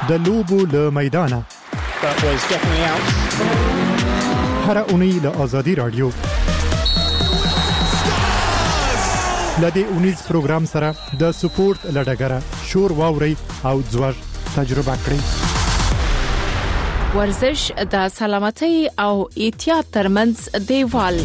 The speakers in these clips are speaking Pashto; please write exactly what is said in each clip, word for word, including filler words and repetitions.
د لوبو له میدانه هر اونۍ له آزادي رادیو لدې اونیز پروګرام سره د سپورت لډګره شور واوري او ځوږ تجربه کړئ. ورزش د سلامتۍ او احتیاط ترمنځ دیوال.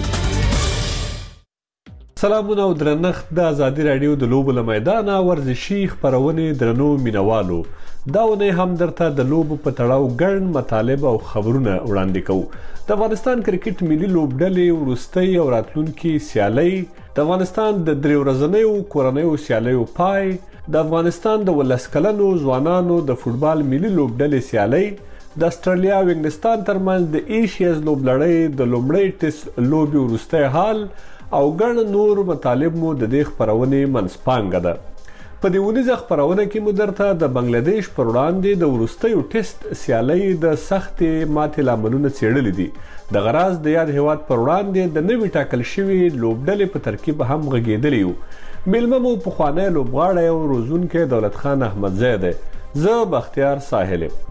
سلامونه او درنښت د آزادي رادیو د لوبو له میدانه ورزشي خبرونه درنو مینوالو. دا ونه هم درته د لوبو په تړاو ګڼ مطالب او خبرونه وړاندې کوو. د افغانستان کرکټ ملي لوبډلې وروستۍ او راتلونکي سیالۍ، د افغانستان د درې ورځنیو کورنیو سیالیو پای، د افغانستان د ولس کلنو ځوانانو د فوټبال ملي لوبډلې سیالۍ، د استرالیا او انګلستان ترمنځ د ایشیز لوبلړۍ د لومړۍ ټیسټ لوبې وروستی حال او ګڼ نور مطالب مو د دې خبرونې منځپانګه ده. په دې ونیزه خبرونه کې مو درته د بنگلاديش پر وړاندې د وروستیو ټیسټ سیالۍ د سختې ماتې لاملونه څېړلي دي. د غراز د یاد هیواد پر وړاندې د نوي ټاکل شوي لوبډلې په ترکیب هم غږېدلی یو. میلمه مو پخوانی لوبغاړی او روزونکی دولت خان احمدزی دی. زه بختیار ساحل یم.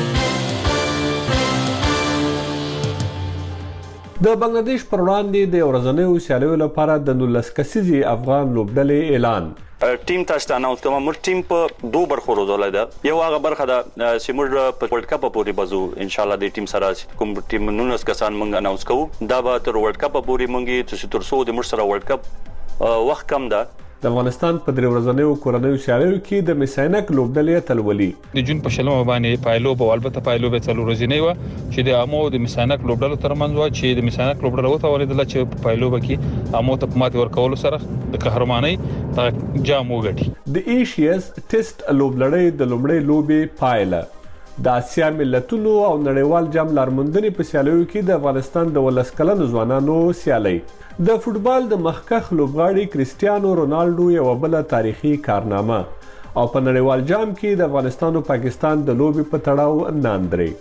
د بنگلاديش پر وړاندې د ورځنیو سیالیو لپاره د نولس کسیزې افغان لوبډلې اعلان. ټیم تاسو ته اناونس کوم. موږ ټیم په دوه برخو روزولای ده. یو هغه برخه ده چې موږ په ورلد کپ پورې بازو ان شاء الله د ټیم سره کوم ټیم نونس کسان موږ اناونس کوو. دا به تر ورلد کپ پورې موږ چې تر څو د موږ سره ورلد کپ وخت کم ده. د افغانستان په درې ورځنیو کورنیو سیالیو کې د میساینک لوبډلې اتلولي د جون په شلمه باندې پایلو په البته پایلو به څلور ورځې و چې د امو د میساینک لوبډلو ترمنځ و چې د میساینک لوبډلو ته ولیدل چې په پایلو کې امو ته مات ورکول سره د قهرمانۍ جام وګټي. د ایشیز ټیسټ لوبلړۍ د لومړۍ لوبې پایله د آسیا ملتونو او نړیوال جام لارموندنې په سیالیو کې د افغانستان د ولس کلنو ځوانانو سیالۍ. د فوټبال د مخکښ لوبغاړي کریسټیانو رونالډو یو بل تاریخي کارنامه او په نړیوال جام کې د افغانستان او پاکستان د لوبې په تړاو ناندري.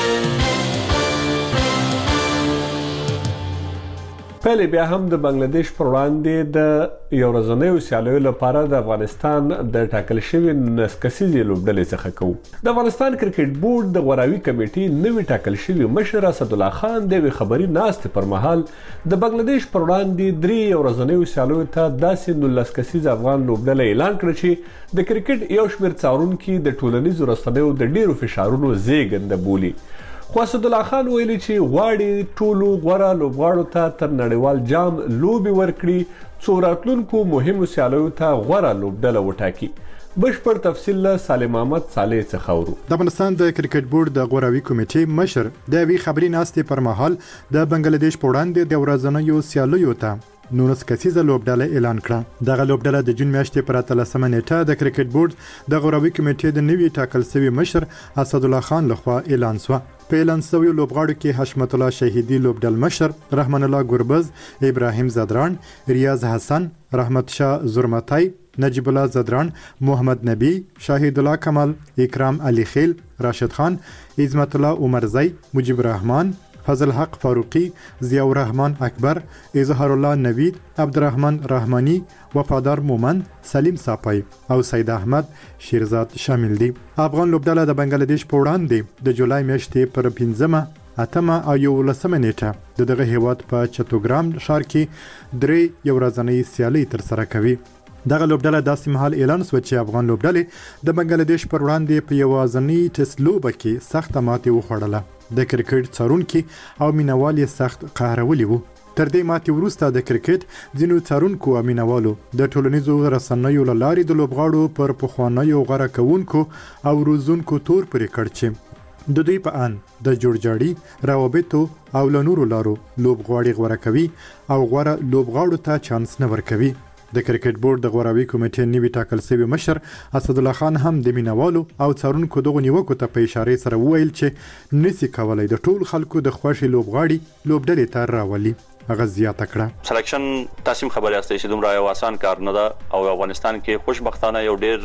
پهلې بیا هم د بنگلاديش پر وړاندې د یو ورځنیو سیالیو لپاره د افغانستان د ټاکل شوي نولس کسیزې لوبډلې څخه کوو. د افغانستان کرکټ بورډ د غوراوي کمیټې نوي ټاکل شوي مشر اسدالله خان د یوې خبري ناستې پر مهال د بنگلاديش پر وړاندې درې ورځنیو سیالیو ته داسې نولس کسیزه افغان لوبډله اعلان کړه چې د کرکټ یو شمېر څارونکي د ټولنیزو رسنیو د ډیرو فشارونو زیږنده بولي. خو اسدالله خان ویلي چې غواړي ټولو غوره لوبغاړو ته تر نړیوال جام لوبې ورکړي څو راتلونکو مهمو سیالیو ته غوره لوبډله وټاکي. بشپړ تفصیل له سالم احمد صالح څخه اورو. د افغانستان د کرکټ بورډ د غوراوي کمیټې مشر د یوې خبري ناستې پر مهال د بنگلاديش په وړاندې د ورځنیو سیالیو ته نولس کسیزه لوبډله اعلان کړه. دغه لوبډله د جون میاشتې پر اتلسمه نیټه د کرکټ بورډ د غوراوي کمیټې د نوي ټاکل شوي مشر اسدالله خان لخوا اعلان شوه. په اعلان شویو لوبغاړو کې حشمت الله شهیدي لوبډل مشر، رحمان الله ګربز، ابراهیم زدران، ریاض حسن، رحمت شاه زرمتای، نجیب الله زدران، محمد نبی، شاهد الله کمال، اکرام علی خیل، راشد خان، عظمت الله عمرزی، مجيب الرحمن، فضل حق فاروقی، ضیاء الرحمن اکبر، اظهار الله نوید، عبدالرحمن رحمانی، وفادار مومند، سلیم صافی او سید احمد شیرزاد شامل دي. افغان لوبډله د بنگلاديش په وړاندې د جولای میاشتې پر پنځمه، اتمه او یولسمه نیټه د دغه هیواد په چتوګرام ښار کې درې یو ورځنۍ سیالۍ ترسره کوي. دغه لوبډله داسې مهال اعلان شوه چې افغان لوبډلې د بنگلاديش پر وړاندې په یوازنۍ ټیسټ لوبه کې سخته ماتې وخوړله. د کرکټ څارونکي او مینوال یې سخت قهرولي وو. تر دې ماتې وروسته د کرکټ ځینو څارونکو او مینوالو د ټولنیزو رسنیو له لارې د لوبغاړو پر پخوانیو غوره کوونکو او روزونکو تور پرې کړ چې د دوی په ان د جوړجاړي روابطو او له نورو لارو لوبغاړي غوره کوي او غوره لوبغاړو ته چانس نه ورکوي. د کرکټ بورډ د غوراوي کمیټې نوي ټاکل شوی مشر اسدالله خان هم د مینوالو او څارونکو دغو نیوکو ته په اشاره سره وویل چې نسی کولای د ټول خلکو د خوښې لوبغاړي لوبډلې ته راولي. هغه زیاته کړه سلیکشن تاسو خبرې استئ چې دومره یو آسان کار نه ده او افغانستان کې خوشبختانه یو ډیر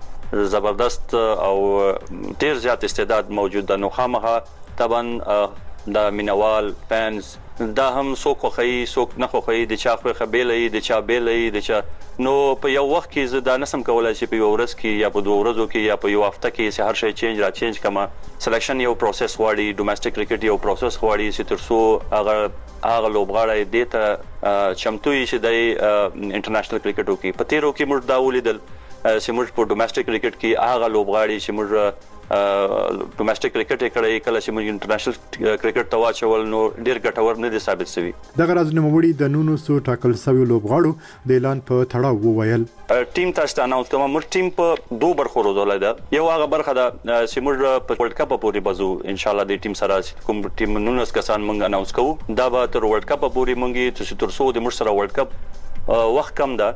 زبردست او ډیر زیات استعداد موجود ده. نو خامخا طبعا د مینوال فانز دا هم څوک خوښوي څوک نه خوښوي د چا خوښه بیله د چا بیله د چا نو په یو وخت کې زه دا نسم کولای چې په یو ورځ کې یا په دوه ورځو کې یا په یو هفته کې چې هر شی چینج را چینج کما سلیکشن یو پروسس غواړي ډومېسټک کرکټ یو پروسس غواړي چې تر څو هغه هغه لوبغاړی دته چمتوي چې د انټرنیشنل کرکټ وکړي په تیرو کې موږ دا ولیدل چې موږ په ډومېسټک کرکټ کې هغه لوبغاړي چې موږ ډومېسټک کرکټ کړي کله چې موږ انټرنیشنل کرکټ ته واچول نو ډیر ګټور نه دي ثابت شوی. دغه راز نوموړي د نونو سو ټاکل شوی لوبغاړو د اعلان په تړاو وویل ټیم تاسو ته اناونس کوم موږ ټیم په دوه برخو روزولای دا یو هغه برخه ده چې موږ په ورلد کپ پورې بزو ان شاء الله د ټیم سره کوم ټیم نونس کسان موږ اناونس کوو دا به تر ورلد کپ پورې موږ چې تر څو د موږ سره ورلد کپ وخت کم ده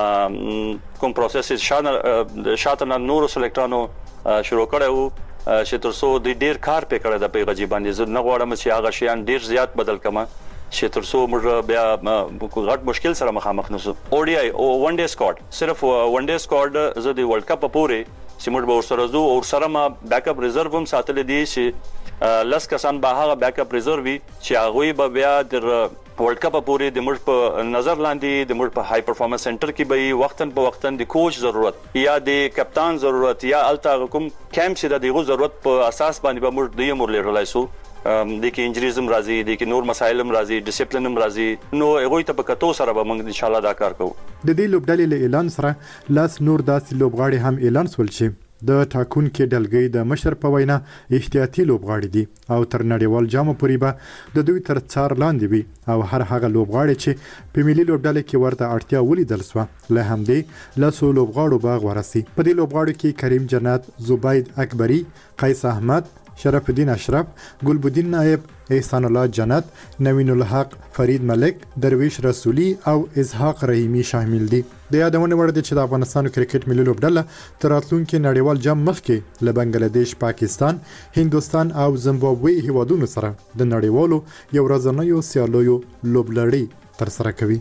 کوم پروسس شاته شاته نورو سلیکټانو شروع کړو چې تر څو د ډیر کار په کړه د پیغجی باندې زه نه غواړم چې هغه شیان ډیر زیات بدل کما چې تر څو موږ بیا غټ مشکل سره مخامخ نشو. او ډي آی او ون ډے سکواډ صرف ون ډے سکواډ زه د ورلد کپ پورې چې موږ به ورسره زو او سره ما بیک اپ ریزرو هم ساتل دي چې لس کسان به هغه بیک اپ ریزرو وي چې هغه به بیا د ورلد کپ پورې د موږ په نظر لاندې د موږ په های پرفارمنس سنټر کې به وختن په وختن د کوچ ضرورت یا د کپتان ضرورت یا الته کوم کیمپ چې د دغه ضرورت په اساس باندې به موږ د یمور لرلای سو د کې انجریزم راځي د کې نور مسایلم راځي ډیسپلینم راځي نو هغه ته په کتو سره به موږ ان شاء الله دا کار کوو. د دې لوبډلې له اعلان سره لاس نور داسې لوبغاړي هم اعلان سول شي د ټاکون کې ډلګي د مشر په وینا احتیاطي لوبغاړي دي او تر نړیوال جام پورې به د دوی تر څار لاندې وي او هر هغه لوبغاړي چې په ملي لوبډلې کې ورته اړتیا ولیدل سو له همدې لاسو لوبغاړو باغ ورسي. په دې لوبغاړو کې کریم جنات، زبید اکبری، قیس احمد، شرف الدین اشرف، ګلبدین نائب، احسان الله جنت، نوین الحق، فرید ملک، درویش رسولی او اسحاق رحیمی شامل دي. د یادونه وړ دي چې د افغانستان کرکټ ملي لوبډله تر راتلونکي نړیوال جام مخکې له بنگلاديش، پاکستان، هندوستان او زیمبابوې هیوادونو سره د نړیوالو یو ورځنیو سیالیو لوبلړۍ تر سره کوي.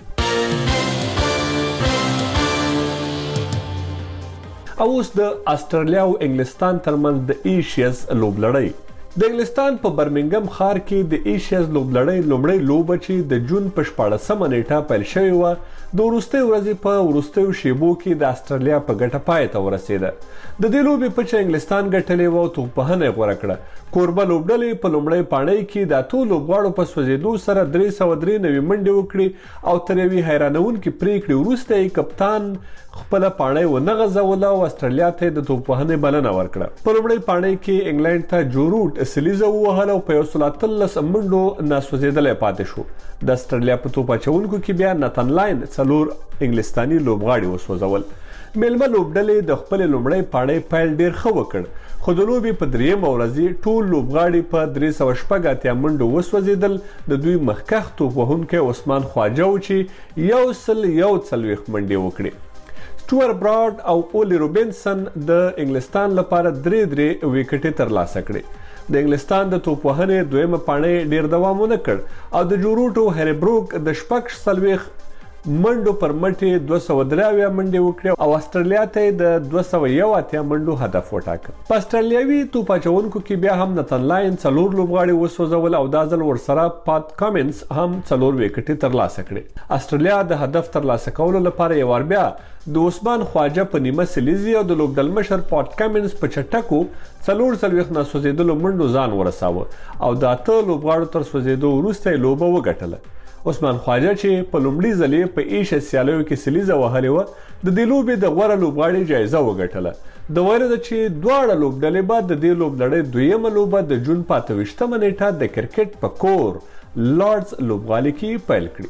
او اوس د استرالیا او انګلستان ترمنځ د ایشیز لوبلړۍ د انګلستان په برمنګم ښار کې د ایشیز لوبلړۍ لومړی لوبه چې د جون په شپاړسمه نیټه پیل شوې وه د وروستۍ ورځې په وروستیو شیبو کې د استرالیا په ګټه پای ته ورسېده. د دې لوبې په چې انګلستان ګټلې وه او توپوهنه یې غوره کړه. کوربه لوبډلې په لومړۍ پاڼۍ کې د اتو لوبغاړو په سوځېدو سره درې سوه درې نوي منډې وکړې او تر یوې حیرانونکې پرېکړې وروسته یې کپتان خپله پاڼۍ ونه غځوله او استرالیا ته د توپوهنې بلنه ورکړه. په لومړۍ پاڼۍ کې انګلند ته جو روټ سلیزه ووهله او په یو سل اتلس منډو ناسوځېدلی پاتې شو. د استرالیا په توپ اچونکو کې بیا نتن لاین څلور انګلستاني لوبغاړي وسوځول. میلمه لوبډلې د خپلې لومړۍ پاڼۍ پیل ډیر ښه وکړ خو د لوبې په درېیمه ورځ ټول لوبغاړي په درې سوه شپږ اتیا منډو وسوځېدل. د دوی مخکښ توپ وهونکی عثمان خواجه و چې یو سل یو څلوېښت منډې وکړې. سټوارټ براډ او اولی روبینسن د انګلستان لپاره درې درې ویکټې ترلاسه کړې. د انګلستان د توپ وهنې دویمه پاڼۍ ډیر دوام ونه کړ او د جو روټ او هری بروک د شپږ څلوېښت منډو پر مټې دوه سوه درې اویا منډې وکړې او استرالیا ته د دوه سوه یو اتیا منډو هدف وټاکه. په استرالیاوي توپ اچونکو کې بیا هم نتن لاین څلور لوبغاړي وسوځول او دا ځل ورسره پات کامنز هم څلور ویکټې ترلاسه کړې. استرالیا د هدف ترلاسه کولو لپاره یو وار بیا د عثمان خواجه په نیمه سلیزي او د لوبډل مشر پات کامنز په چټکو څلور څلوېښت ناسوځېدلو منډو ځان ورساوه او د اته لوبغاړو تر سوځېدو وروسته یې لوبه وګټله. عثمان خواجه چې په لومړي ځل په ایشیا سیالیو کې سلیزه وهلې وه د دې لوبې د غوره لوبغاړي جایزه وګټله. د ویلو ده چې دواړه لوبډلې به د دې لوبلړۍ دویمه لوبه د جون په اته ویشتمه نیټه د کرکټ په کور لارډز لوبغالي کې پیل کړي.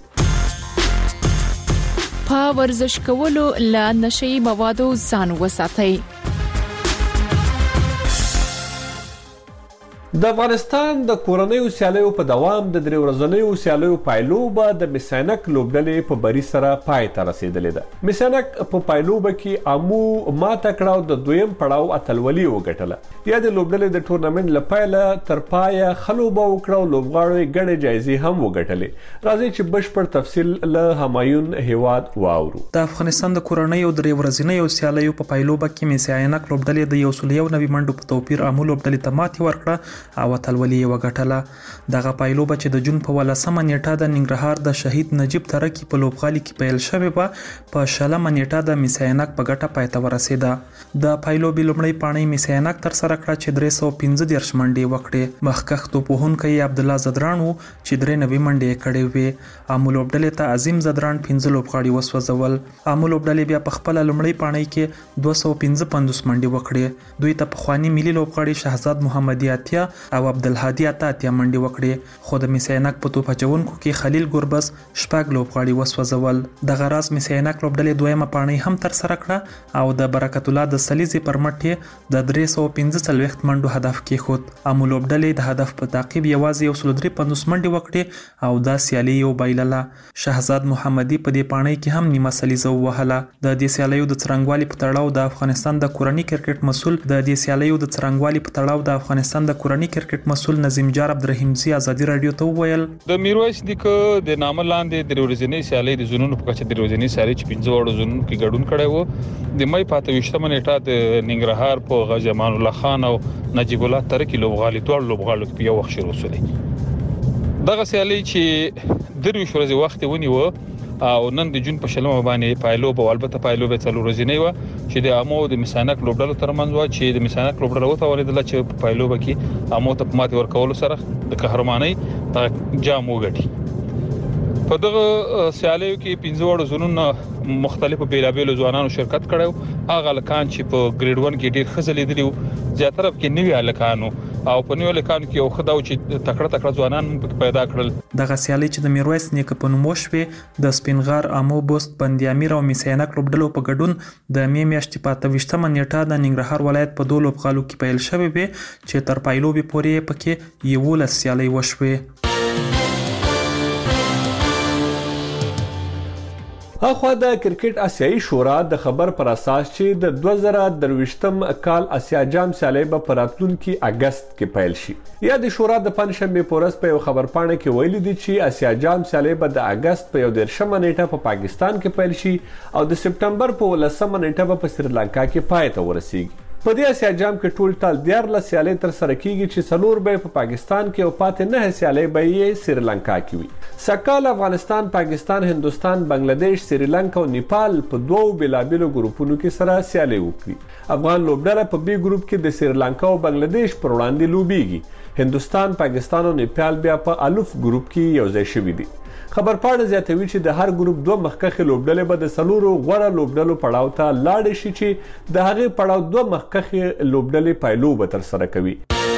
په ورزش کولو له نشي موادو ځان وساتئ. د افغانستان د کورنیو سیالیو په دوام د درې ورځنیو سیالیو پایلوبه د میسانک لوبډلې په بری سره پای ته رسیدلې ده. میسانک په پایلوبه کې امو ماته کړه او د دویم پړاو اتلولي وګټله. یا د لوبډلې د ټورنمنت له پیله تر پایه ښه لوبه وکړه او لوبغاړو یې ګڼې جایزې هم وګټلې. راځئ چې بشپړ تفصیل له همایون هیواد واورو. د افغانستان د کورنیو درې ورځنیو سیالیو په پایلوبه کې میسانک لوبډلې د یو سل یو نوي منډو په توپیر امو لوبډلې ته ماتې ورکړه او اتلولي وګټله دغه پایلوبه چې د جون په ولسمه نیټه د ننګرهار د شهید نجیب ترکی په لوبغالي کې پیل شوې و په شلمه نیټه د میساینک په ګټه پای ته ورسېده د پایلوبې لومړی پاڼۍ میساینک تر سره کړه چې درې سوه پنځه دېرش منډې وکړې مخکښ توپوهونکی عبدالله زدران و چې درې نوي منډې کړې وې امو لوبډلې ته عظیم زدران پنځه لوبغاړي وسوځول امو لوبډلې بیا په خپله لومړۍ پاڼۍ کې دوه سوه پنځه پنځوس منډې وکړې دوی ته پخواني ملي لوبغاړي شهزاد محمدي اتیا او عبدالهادي اته اتیا منډې وکړې خو د میساینک په توپ اچونکو کې خلیل ګربز شپږ لوبغاړي وسوځول دغه راز میساینک لوبډلې دویمه پاڼۍ هم تر سره کړه او د برکت الله د سلیزې پر مټ یې د درې سوه پنځه څلوېښت منډو هدف کېښود امو لوبډلې د هدف په تعقیب یوازې یو سل درې پنځوس منډې وکړې او دا سیالي یې وبایلله شهزاد محمدي په دې پاڼۍ کې هم نیمه سلیزه ووهله د دې سیالیو د څرنګوالي په تړاو د افغانستان د کورني کرکټ مسؤل د دې سیالیو د څرنګوالي په تړاو د افغانستان د کورني کرکټ مسؤل نظیم جار عبدالرحیمزي ازادي رادیو ته وویل د میرویس نیکه د نامه لاندې د ورځنۍ سیالۍ د زونونو په کچه د ورځنۍ سیالۍ چې پنځه وړو زونونو کې ګډون کړی و د مې په اته ویشتمه نیټه د ننګرهار په غازی امان الله خان او نجیب الله ترکی لوبغالي ټول لوبغاړو په یو وخت شروع شولې دغه سیالۍ چې درویش ورځې وخت ونیو او نن د جون په شلمه باندې پایلوب او البته پایلوب څلور ورځې و چې د امو د میساینک لوبډلو ترمنځ و چې د میساینک لوبډلو ته ورېدل چې په پایلوب کې امو ته ماتې ورکول سره د قهرمانۍ جام وګټي په دغه سیالیو کې پنځه وړو زونونو مختلفو بیلابېلو ځوانانو شرکت کړو هغه لکان چې په ګریډ ون کې ډیر خزلې دي زیاتره کې نوی الکانو او په نیول کانو کې یو خداو چې تکړه تکړه ځوانان پیدا کړل دغه سیالي چې د میرویس نیکه په نوم وشوې د سپینغار امو بوست بندي امیر او میساینک لوبډلو په ګډون د مې میاشتې په اته ویشتمه نیټه د ننګرهار ولایت په دوه لوبغالو کې پیل شوې وې چې تر پایلوبې پورې پکې یولس سیالۍ وشوې اخوا د کرکټ آسیایي شورا د خبر پر اساس چې د دوه زره درویشتم کال آسیا جام سیالۍ به په راتلونکي اگست کې پیل شي یا د شورا د پنځشنبې په ورځ په یو خبرپاڼه کې ویلي دي چې آسیا جام سیالۍ به د اگست په یو دېرشمه نیټه په پاکستان کې پیل شي او د سپټمبر په ولسمه نیټه به په سریلانکا کې پای ته ورسیږي په دې آسیا جام کې ټول ټال دیارلس سیالۍ تر سره کیږي چې څلور به په پاکستان کې او پاتې نه سیالۍ به یې سریلانکا کې وي سکهال افغانستان پاکستان هندوستان بنگلاديش سریلانکا او نیپال په دوو بیلابیلو ګروپونو کې سره سیالۍ وکړي افغان لوبډله په بي ګروپ کې د سریلانکا او بنگلاديش پر وړاندې لوبېږي هندوستان پاکستان او نیپال بیا په الف ګروپ کې یوځای شوي دي خبرپاڼه زیاتوي چې د هر ګروپ دوه مخکښې لوبډلې به د څلورو غوره لوبډلو پړاو ته لاړې شي چې د هغې پړاو دوه مخکښې لوبډلې پایلوبه ترسره کوي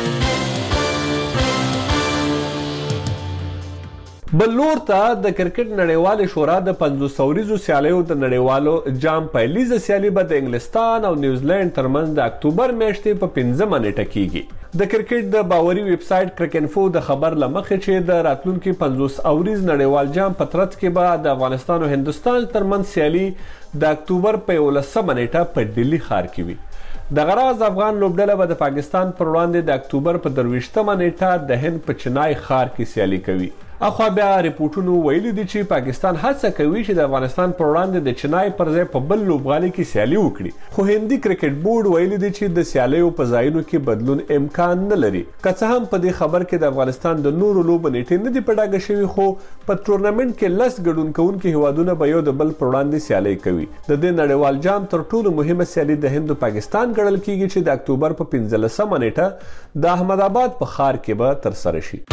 بل لور ته د کرکټ نړیوالې شورا د پنځوس اوریزو سیالیو د نړیوالو جام پیلیزه سیالي به د انګلستان او نیوزیلند ترمنځ د اکتوبر میاشتې په پنځمه نیټه کیږي د کرکټ د باوري ویب سایټ کرکینفو د خبر لمخې چې د راتلونکي پنځوس اوریز نړیوال جام په ترڅ کې به د افغانستان او هندوستان ترمنځ سیالي د اکتوبر په یولسمه نیټه په ډیلی ښار کې وي دغه راز افغان لوبډله به د پاکستان پر وړاندې د اکتوبر په درویشتمه نیټه د هند په چنای ښار کې سیالي کوي اخوا بیا ریپورټونو ویلي دي چې پاکستان هڅه کوي چې د افغانستان پر وړاندې د چنای پر ځای په بل لوبغالي کې سیالي وکړي خو هندي کرکټ بورډ ویلي دي چې د سیالیو په ځایونو کې بدلون امکان نه لري که څه هم په دې خبر کې د افغانستان د نورو لوبو نیټې نه دي په ډاګه شوي خو په ټورنمنټ کې لس ګډون کوونکي هیوادونه به یو د بل پر وړاندې سیالي کوي د دې نړیوال جام تر ټولو مهمه سیالي د هند او پاکستان ګڼل کیږي چې د اکتوبر په پنځلسمه نیټه د احمد آباد په ښار کې به ترسره شي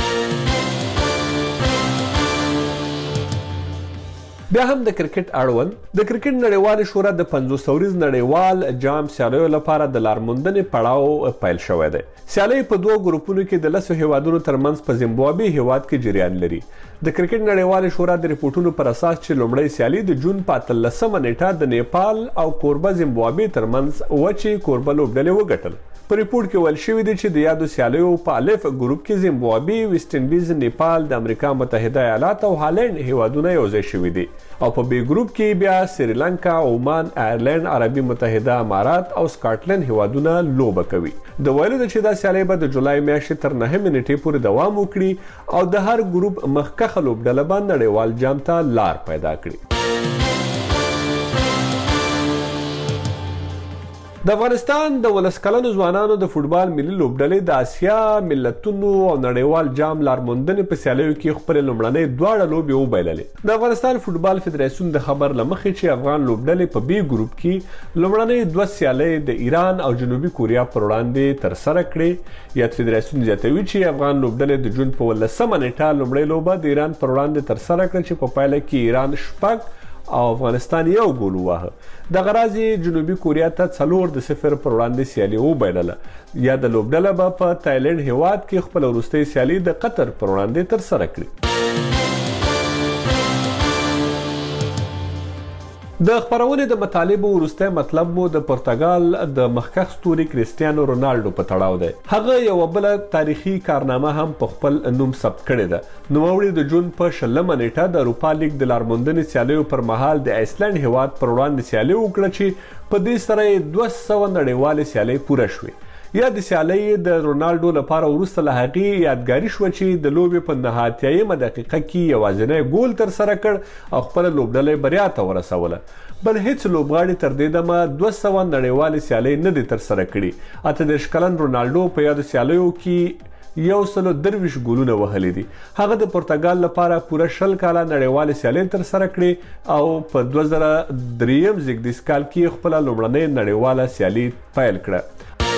بیا هم د کرکټ اړوند د کرکټ نړیوالې شورا د پنځوس اوریز نړیوال جام سیالیو لپاره د لارموندنې پړاو پیل شوی دی سیالۍ په دوه ګروپونو کې د لسو هیوادونو ترمنځ په زیمبابوې هیواد کې جریان لري د کرکټ نړیوالې شورا د ریپورټونو پر اساس چې لومړی سیالي د جون په اتلسمه نیټه د نیپال او کوربه زیمبابوې ترمنځ وچې کوربه لوبډلې وګټل په ریپورت کې ویل شوي دي چې د یادو سیالیو په الف ګروپ کې زیمبابوې ویسټ انډیز نیپال د امریکا متحده ایالات او هالند هیوادونه یوځای شوي دي او په بي ګروپ کې بیا سریلانکا عمان آیرلند عربي متحده امارات او سکاټلند هیوادونه لوبه کوي د ویلو ده چې دا سیالۍ به د جولای میاشتې تر نهمې نیټې پورې دوام وکړي او د هر ګروپ مخکښه لوبډله به نړیوال جام ته لار پیدا کړي د افغانستان د ولس کلنو ځوانانو د فوټبال ملي لوبډلې د اسیا ملتونو او نړیوال جام لارموندنې په سیالیو کې خپل لومړنۍ دواړه لوبې وبایللې. د افغانستان فوټبال فدراسیون د خبر لمخې چې افغان لوبډلې په بي ګروپ کې لومړنۍ دوه سیالۍ د ایران او جنوبي کوریا پر وړاندې ترسره کړې. یاد فدراسیون زیاتوي چې افغان لوبډلې د جون په ولسمه نیټه لومړۍ لوبه د ایران پر وړاندې ترسره کړه چې په پایله کې ایران شپږ او افغانستان یو ګول وواهه. د غراض جنوبي کوریا ته څلور د صفر پر وړاندې سیالي وبایلله. یا د لوبډله به په تایلند هیواد کې خپل وروستۍ سیالي د قطر پر وړاندې ترسره کړي. د خبرونې د مطالبو وروستی مطلب مو د پرتګال د مخکښ ستوري کریسټیانو رونالډو په تړاو دی. هغه یوه بله تاریخي کارنامه هم په خپل نوم ثبت کړې ده. نوموړي د جون په شلمه نیټه د اروپا لیګ د لارموندنې سیالیو پر مهال د ایسلنډ هیواد پر وړاندې سیالي وکړه چې په دې سره یې دوه سوه نړیوالې سیالۍ پوره شوې. یا د سیالۍ د رونالډو لپاره وروسته له هغې یادګاري شوه چې د لوبې په نهایتیایمه دقیقه کې یوازینی ګول ترسره کړ او خپله لوبډله بریا ته ورسوله. بل هیڅ لوبغاړي تر دې دمه دوه سوه نړیوالې سیالۍ نه دي ترسره کړي. اته دېرش کلن رونالډو په یادو سیالیو کې یو سلو درویشت ګولونه وهلي دي. هغه د پرتګال لپاره پوره شل کاله نړیوالې سیالۍ ترسره کړې او په دوه زره دریم زیږدیز کال کې خپله لومړنۍ نړیواله سیالي پیل کړه.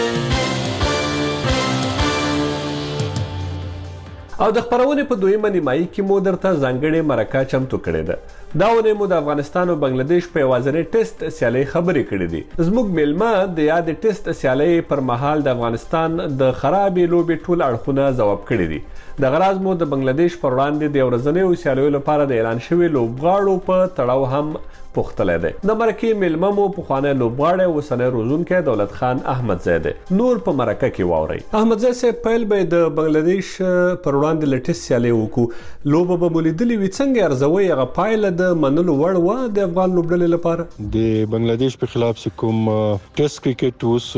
او د خبرونې په دویمه نیمایي کې مو درته ځانګړې مرکه چمتو کړې ده. دا اونۍ مو د افغانستان او بنګلادیش په یوازینۍ ټیسټ سیالۍ خبرې کړې دي. زموږ میلمه د یادې ټیسټ سیالۍ پر مهال د افغانستان د خرابې لوبې ټول اړخونه ځواب کړي دي. د غراض مو د بنګلادیش پر وړاندې د ورځنیو سیالیو لپاره د اعلان شوي لوبغاړو په تړاو هم پوښتلی دی. د مرکې میلمه مو پخوانی لوبغاړی اوسنی روزونکی دولت خان احمدزی دی. نور په مرکه کې واورئ. احمدزی صاحب پیل به یې د بنګلادیش پر وړاندې له ټیسټ سیالۍ وکړو. لوبه به مو لیدلې وي، څنګه ارزوئ هغه پایله د منلو وړ وه د افغان لوبډلې لپاره؟ د بنګلادیش په خلاف چې کوم ټیسټ کرکټ اوس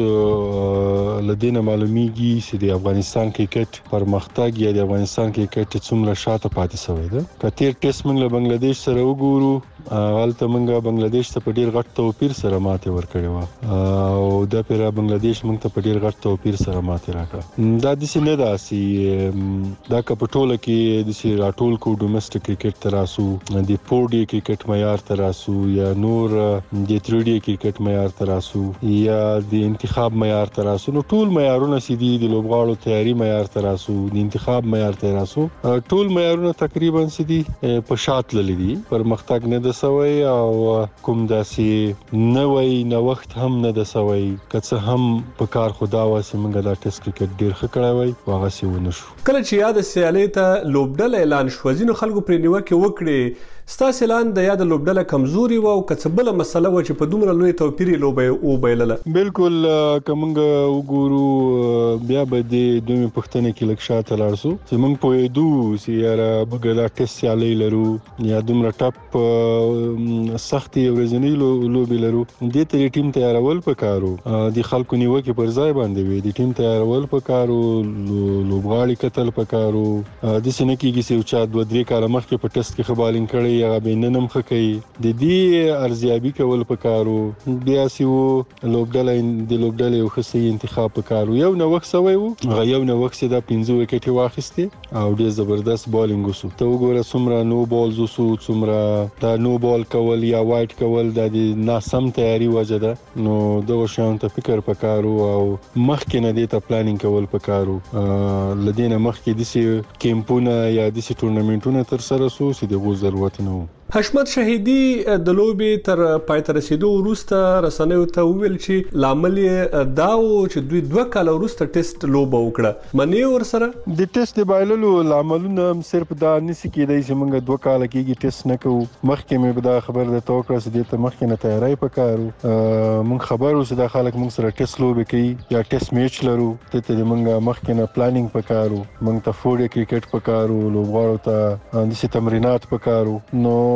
له دې نه معلومیږي چې د افغانستان کرکټ پرمختګ یا د افغانستان کرکټ څومره شاته پاتې شوی ده. که تیر ټیسټ موږ له بنګلادیش سره وګورو، هلته موږ بنګلادیش ته په ډیر غټ توپیر سره ماتې ورکړې وه او دا پیره بنګلادیش موږ ته په ډیر غټ توپیر سره ماتې راکړه. دا داسې نه ده چې دا که په ټوله کې داسې راټول کړو ډومسټک کرکټ ته راسو، د فور ډي کرکټ معیار ته راسو یا نور د تھری ډي کرکټ معیار ته راسو یا د انتخاب معیار ته راسو، نو ټول معیارونه چې دي د لوبغاړو تیاری معیار ته راسو، د انتخاب معیار ته راسو، ټول معیارونه تقریبا چې دي په شا تللي دي. پرمختګ نه ده سوی او کوم داسې نوی نوښت هم نه ده سوی. که څه هم په کار خو دا وه چې موږ دا ټیسټ کرکټ ډېر ښه کړی وی خو هغسې ونه شو. کله چې یاده سیالۍ ته لوبډله اعلان شوه، ځینو خلکو پرې نیوکې وکړې. ستاسې اعلان د یاده لوبډله کمزوري وه او که څه بله مسله وه چې په دومره لوی توپیر یې لوبه یې وبایلله؟ بالکل که موږ وګورو بیا به د دویمې پوښتنې کې لږ شاته لاړ سو چې موږ پوهېدو چې یاره موږ دا ټیسټ سیالۍ لرو یا دومره ټپ سختې ورځنۍ لوبې لرو. دې ته د ټیم تیارول پکار و، د خلکو نیوکې پر ځای باندې وي. د ټیم تیارول پکار و، لوبغاړي کتل پکار و. داسې نه کېږي چې یو چا دوه درې کاله مخکې په ټیسټ کې ښه بالینګ کړی هغه به نن هم ښه کوي. د دې ارزیابي کول پکار و. بیا چې و لوبډله د لوبډلې یو ښه صحیح انتخاب پکار و. یو نوښت سوی و، هغه یو نوښت چې دا پنځه وکټې واخیستې او ډېر زبردست بالینګ وسو. ته وګوره څومره نو بالز وسو، څومره دا نو بال کول یا وایټ کول دا د ناسم تیاری وجه ده. نو دغه شیانو ته فکر پکار و او مخکې نه دې ته پلانینګ کول پکار و. له دې نه مخکې داسې کیمپونه یا داسې ټورنمنټونه ترسره سو چې د هغو ضرورت نه و. حشمت شهیدي د لوبې تر پای ته رسیدو وروسته رسنیو ته وویل چې لامل یې دا و چې دوی دوه کاله وروسته ټیسټ لوبه وکړه. منې ورسره د ټیسټ د بایللو لاملونه هم صرف دا نشي کېدای چې موږ دوه کاله کېږي ټیسټ نه کوو. مخکې مې به دا خبر درته وکړه چې دې ته مخکې نه تیاری پکار و. موږ خبر وو چې دا خلک موږ سره ټیسټ لوبې کوي یا ټیسټ میچ لرو. دې ته د موږ مخکې نه پلانینګ پکار و. موږ ته فور ډي کرکټ پکار و، لوبغاړو ته داسې تمرینات پکار و. نو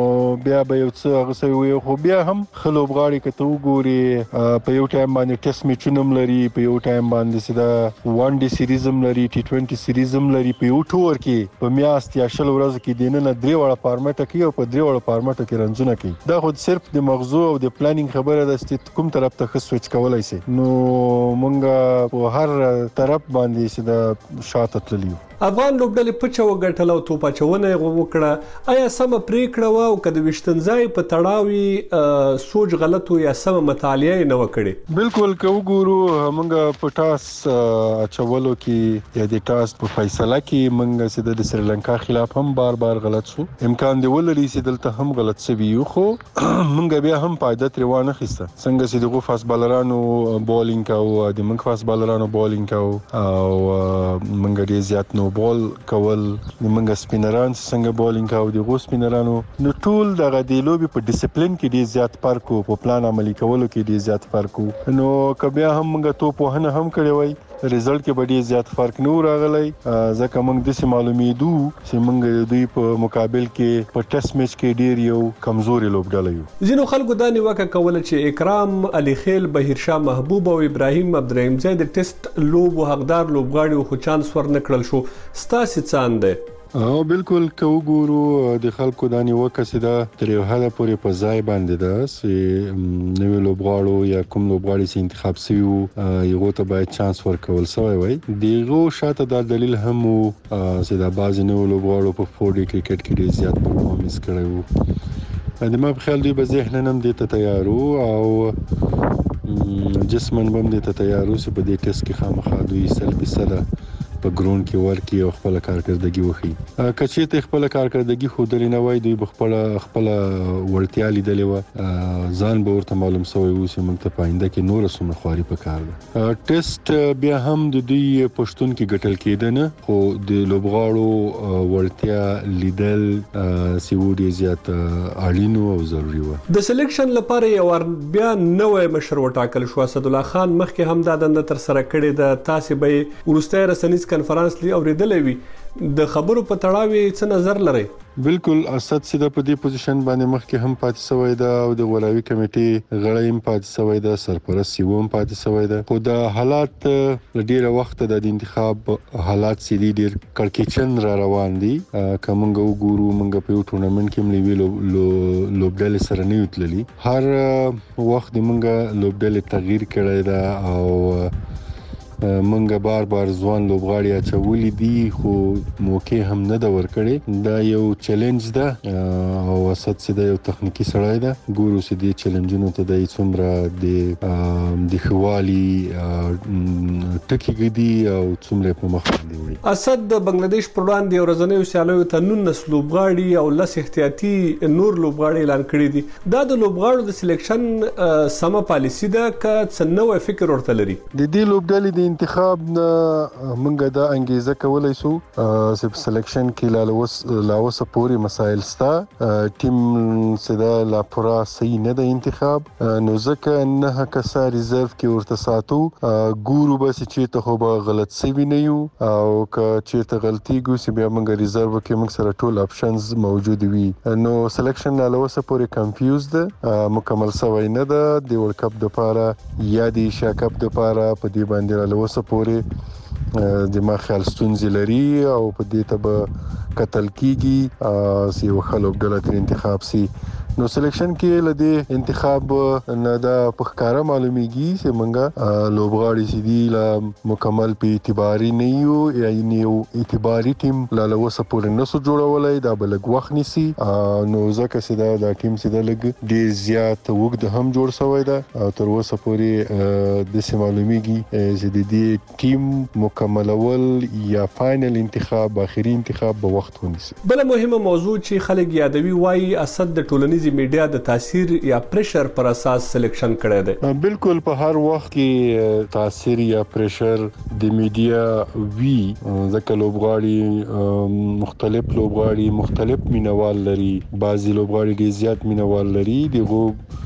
بیا به یو څه هغه سوي خو بیا هم خلوبغاړي کته وګوري په یو ټایم باندې ټیسټ میچونم لري په یو ټایم باندې سیده وان ډي سیریزم لري ټي ټوئنټي سیریزم لري په یو ټور کې په میاشت یا شل ورځې کې دینه درې وړه فارمټ کې او په درې وړه فارمټ کې رنځونه کوي دا خو صرف د مغزو او د پلانینګ خبره ده چې کوم طرف ته خص سوچ کولای شي نو مونږه په هر طرف باندې سیده شاته تللیو افغان لوبډلې پچو غټل او توپ چونه وکړه آیا سم پریکړه و او کده وشتنځای په تړاوي سوچ غلط یا سم مطالعه نه وکړي بالکل کو ګورو مونږه په ټاس اچولو کې یا د ټاس په فیصله کې مونږه سیده د سریلانکا خلاف هم بار بار غلط شو امکان دی ولري چې دلته هم غلط شوی یو خو مونږ بیا هم پایده تروانه خسته څنګه چې دغه فاست بالرانو بولینګ او د مونږ فاست بالرانو بولینګ او مونږ ډیر زیات نو بال کول موږ سپینران څنګه بولینګ او د غو سپینرانو نو ټول دغه د لوبي په ډیسپلین کې ډیر زیات فرق او په پلان عملي کولو کې ډیر زیات فرق نو کبه هم موږ تو په نه هم کړی وای ریزلټ کې به ډیر زیات فرق نه راغلی ځکه موږ د سیمه معلومیدو چې موږ دوی په مقابل کې په ټیسټ میچ کې ډیر یو کمزوري لوبډله یو ځینو خلکو دا نیوکه کوله چې اکرام علي خیل بهیر شاه محبوب او ابراهیم عبدالرحیم زید د ټیسټ لوب او حقدار لوبغاړي خو چانس ور نکړل شو ستاسو څان ده او بالکل کو ګورو د خلکو د نیوکه سیده تر یو حد پورې په ځای باندې ده چې نوې لوبغاړو یا کوم لوبغاړي چې انتخاب سوي یو ته باید چانس ورکول سوی وي دغه شاته دا دلیل هم چې د بازي نوې لوبغاړو په فور ډي کرکټ کې ډیر زیات پرفورمنس کړو د ما په خیال دی به ذهن نن دې ته تیارو او جسمن بم دې ته تیارو چې په دې ټیسټ کې خامخا دوی سلبي سره په ګرون کې ورکی او خپل کارکردګي وخی کچې ته خپل کارکردګي خو درې نه وای دوی خپل خپل ورتیا لیدلې و ځان به ورته معلوم سوی و چې موږ ته پاینده کې نور سمه خواري پکار ده ټیسټ بیا هم د دوی پښتون کې ګټل کېدنه خو د لوبغاړو ورتیا لیدل سیوډي زیات اړینو او ضروری و د سلیکشن لپاره یو بیا نوې مشر وټاکل شو اسد الله خان مخکې هم دا دنده تر سره کړې ده تاسو به ورسته رسنیز کنفرانس لی اوریدلې وي د خبرو په تړاوي څه نظر لري بالکل اسد سیده په دې پوزیشن باندې مخکې هم پاتې شوی دا او د غوراوي کمیټې غړی هم پاتې شوی دا سرپرست یو هم پاتې شوی دا خو د حالات ډیره وخت د انتخاب حالات سړي ډیر کړکېچن را روان دي کومګو ګورو منګ په ټورنمنت کې ملي لوبډل سره نه یوتللی هر وخت منګ لوبډل تغییر کړی دا او منګه بار بار ځوان لوبغاړي اچولې دي خو موقع هم نه دا ورکړي دا یو چیلنج ده او اسد سي دا یو تخنیکی سړی ده ګورو سي دي چیلنجونو ته د څومره د د خوالي ټکی ګدي او څومره په مخ دی وي اسد د بنگلاديش پر وړاندې ورځنیو سیالیو ته نن لوبغاړي او لس احتیاطي نور لوبغاړي اعلان کړی دي دا د لوبغاړو د سلیکشن سم پالیسی ده ک څه نوې فکر ورته لري د دې لوبډلې د انتخاب نه منګه دا انګیزه کولای شو چې سلیکشن کې لاوس لاوس پوری مسائل ستا ټیم سدا لا پورا صحیح نه د انتخاب نو ځکه نه کسا ریزرو کې ورته ساتو ګورو بس چې ته خو به غلط سوي نه یو او که چې ته غلطي ګو چې بیا منګه ریزرو کې موږ سره ټول اپشنز موجود وي نو سلیکشن لاوس پوری کنفیوز ده مکمل سوی نه ده د ورلد کپ د پاره یا د ایشیا کپ د پاره په دې باندې اوسه پورې د ما خیال ستونزې لري او په دې ته به قتل کیږي سی وخلو غلط انتخاب سي نو سلیکشن کې لدی انتخاب نه دا پخکارا معلومیږي چې منګه لوبغاړي سي دي لا مکمل په اعتباري نه یو یا یو اعتباري ټیم لا لوسه پورې نسو جوړولای دا بلګ وخت نسی نو ځکه چې دا د ټیم سي د لګ ډیر زیات وګد هم جوړ شوی دا او تر اوسه پورې د سیمه معلومیږي چې د دې ټیم مکملول یا فائنل انتخاب اخري انتخاب په وخت ونیسي بل مهمه موضوع چې خلک یادوي وایي اسد د ټولنیز میډیا د تاثیر یا پریشر پر اساس سلیکشن کړی دی بالکل په هر وخت کې تاثیر یا پریشر د میډیا وی ځکه لوبغاړي مختلف لوبغاړي مختلف مینوال لري بعضي لوبغاړي ډیر زیات مینوال لري دغه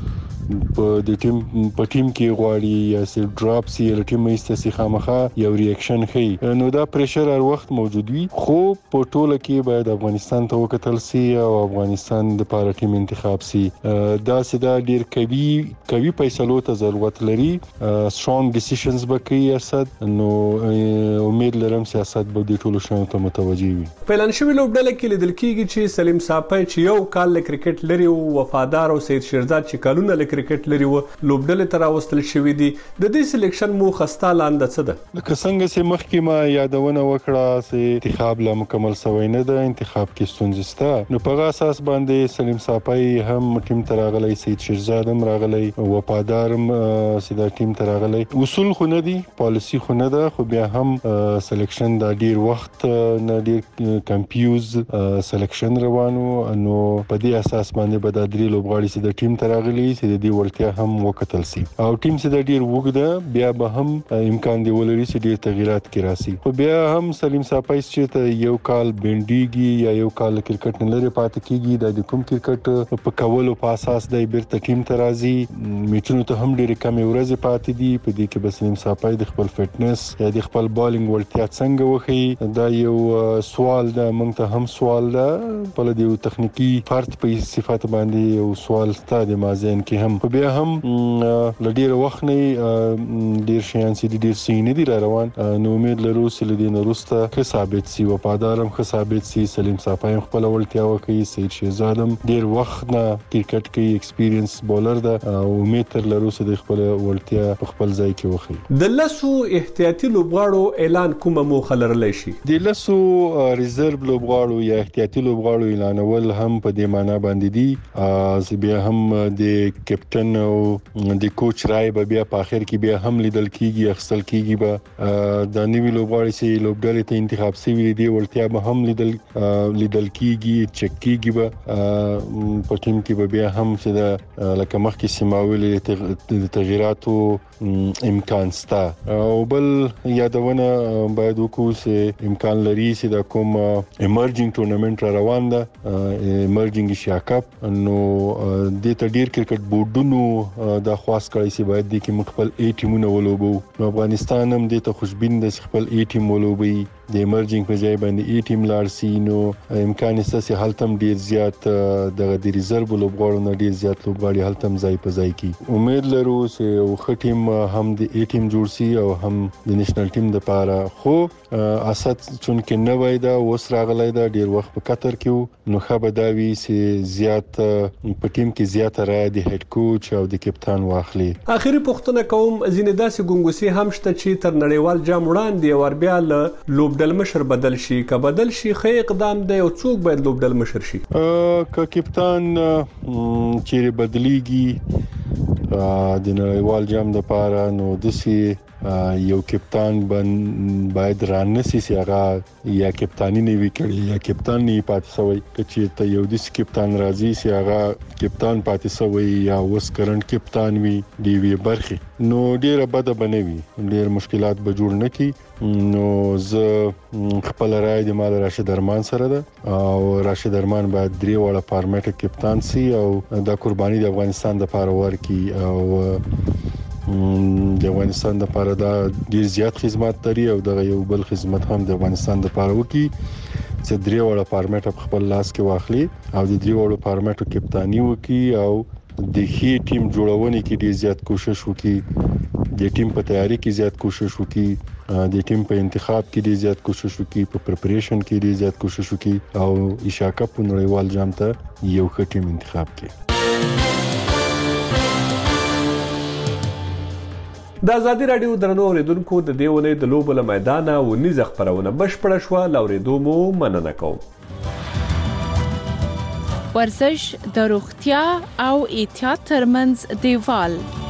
په د ټیم په ټیم کې غواړي یا سي ډراپ سي ل ټیم ایسته سي خامخا یو ریاکشن خي نو دا پریشر هر وخت موجود وي خو په ټوله کې باید افغانستان ته وکتل سي او افغانستان د پاره ټیم انتخاب سي دا سدا ډیر کوي کوي فیصلو ته ضرورت لري سترونګ ډیسیژنز به کوي اسد نو امید لرم سیاست به د ټولو شنو ته متوجي وي پلان شوی لوبډله کې لیدل کیږي چې سلیم صافی چې یو کال له کرکټ لري او وفادار او سید شیرزاد چې کالونه له کرکټ لري و لوبډله تر اوستل شوی دي د دې سلیکشن مو خسته لاندې څه ده لکه څنګه چې مخکې ما یادونه وکړه چې انتخاب لا مکمل شوی نه ده انتخاب کې ستونزې شته نو په اساس باندې سلیم صافی هم ټیم تر راغلی سید شیرزاد هم راغلی وفادار هم سید ټیم تر راغلی اصول خو نه دي پالیسی خو نه ده خو بیا هم سلیکشن دا ډیر وخت نه ډیر کمپیوز سلیکشن روانو نو په دې اساس باندې به د درې لوبغاړي چې د ټیم ته راغلي چې د دې ورتیا هم وکتل سي او ټیم چې د ډیر وګړه بیا به هم امکان دی ولري چې ډیر تغیرات کې راسي خو بیا هم سلیم صافی چې ته یو کال بنډيږي یا یو کال کرکټ نه لري پاتې کیږي د کوم کرکټ په کولو په اساس د بیرته ټیم ته راځي میټونو ته هم ډیر کم ورځې پاتې دي په دې کې به سلیم صافی د خپل فټنس یا د خپل بالینګ ورتیا څنګه وخی دا یو سوال ده موږ ته هم سوال ده په دې تخنیکی فرد په صفات باندې یو سوال ستاسو د مازین کې هم بیا هم لډیر وخت نه ډیر شیان چې ډیر سینې دي روان نو امید لرو چې لدی نورسته ښه ثابت سي وفادارم ښه ثابت سي سلیم صافی خپل ولتیا وکي سید شهزادم ډیر وخت نه کرکټ کې ایکسپیرینس بولر ده او امید تر لرو چې خپل ولتیا خپل ځای کې وخی د لسو احتیاطي لوبغاړو اعلان کومه موخه لرلی شي د لسو ریزرو لوبغاړو یا احتیاطي لوبغاړو اعلانول هم په دې معنی باندې دي چې بیا هم د کپټن او د کوچ رائے به بیا په اخر کې بیا هم لیدل کیږي اخصل کیږي به د نوی لوبغاړي چې لوبډلې ته انتخاب شوی دی ورتیا به هم لیدل لیدل کیږي چک کیږي به په ټیم کې به بیا هم چې د لکه مخکې سیماوي تغییراتو امکان ستا او بل یادونه باید وکړو چې امکان لري چې د کوم ایمرجینګ ټورنمنت را روان ده ایمرجینګ ایشیا کپ نو د تډیر کرکټ بورډونو د خاص کړی چې باید د کې مخبل ای ټیمونه ولوبو نو افغانستان هم د ته خوشبین د خپل ای ټیم ولوبي د ایمرجینګ په ځای باندې ای ټیم لارسي نو امکان است چې هلتم ډیر زیات د د ریزرو لوبغاړو نه ډیر زیات لوبغاړي هلتم ځای په ځای کی امید لرو چې یو ښه ټیم هم د ای ټیم جوړ سي او هم د نېشنل ټیم لپاره خو اساس چونکه نه وای دا وس راغلی دا ډیر وخت په قطر کې نو خبر دا وی چې زیات په ټیم کې زیات راي د هډ کوچ او د کپټان واخلي اخیری پوښتنه کوم ځینې داسې ګونګوسي هم شته چې تر نړیوال جام وړاندې ور بیا له لوبډل مشر بدل شي که بدل شي خې اقدام دی او څوک باید لوبډل مشر شي ک کپټان چې بدلیږي د نړیوال جام لپاره نو دسی یو کپټان باید رانسی سی هغه یا کپټانی نه وکړي یا کپټان نه پاتې شوی چې ته یو د کپټان راځي سی هغه کپټان پاتې شوی یا وس کرنٹ کپټان وی دی وی برخي نو ډیره بده بنوي ډیر مشکلات به جوړ نه کی نو ز خپل راي د مال راشد درمان سره ده او راشد درمان باید درې وړه فارمیټ کپټان سي او د قرباني د افغانستان د پاره ورکی او د افغانستان د لپاره دا ډیر زیات خدمات لري او دغه یو بل خدمت هم د افغانستان د لپاره وکي چې درې وړه فارمیټ په خپل لاس کې واخلي او د درې وړو فارمیټو کپټانی وکي او د هي ټیم جوړونې کې ډیر زیات کوشش وکي د ټیم په تیاری کې زیات کوشش وکي د ټیم په انتخاب کې ډیر زیات کوشش وکي په پریپریشن کې ډیر زیات کوشش وکي او ایشیا کپ نړیوال جام ته یو ښه ټیم انتخاب کړي د ازادي رادیو درنو اوریدونکو د دې ونې د لوبو له میدانه ونیزه خبرونه بشپړه شوه لاورېدو مو مننه کوم ورزش د روغتیا او احتیاط ترمنځ دیوال